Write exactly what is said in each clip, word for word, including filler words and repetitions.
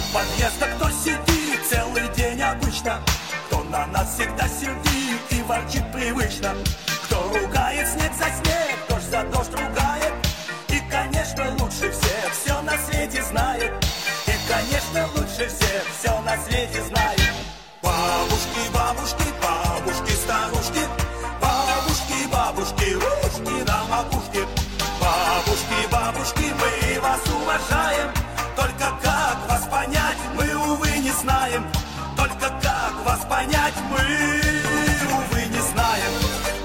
Подъезда кто сидит целый день обычно, кто на нас всегда сердит и ворчит привычно, кто ругает снег за снег, дождь за дождь ругает, и, конечно, лучше всех все на свете знает, и, конечно, лучше всех все на свете знает. Бабушки, бабушки, бабушки, старушки, бабушки, бабушки, ручки на макушке. Бабушки, бабушки, мы вас уважаем, только как вас понять, мы, увы, не знаем. Только как вас понять, мы, увы, не знаем.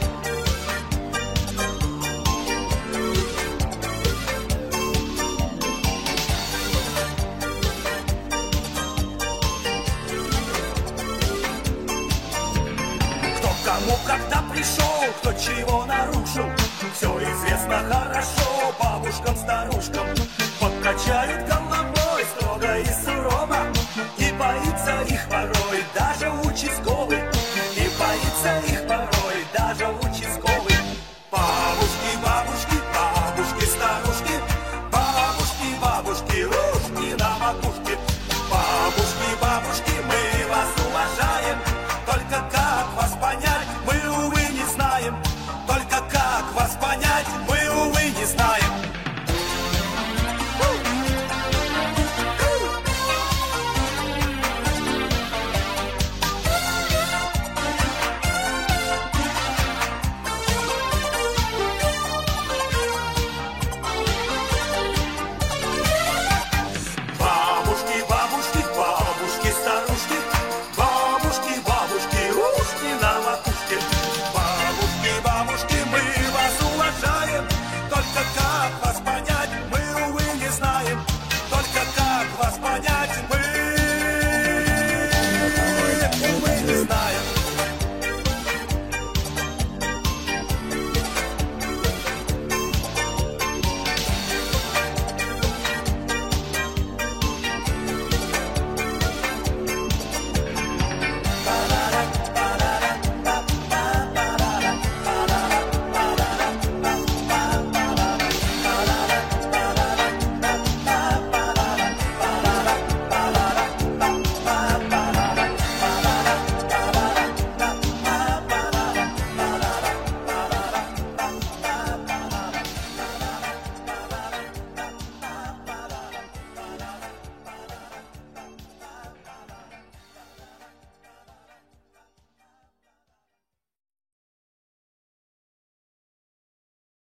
Кто кому когда пришел, кто чего нарушил, все известно хорошо бабушкам, старушкам. Подкачают головой строго и сурово, и боится их порой даже участковый, и боится их порой даже участковый. Бабушки, бабушки, бабушки, старушки, бабушки, бабушки, ружки на макушке.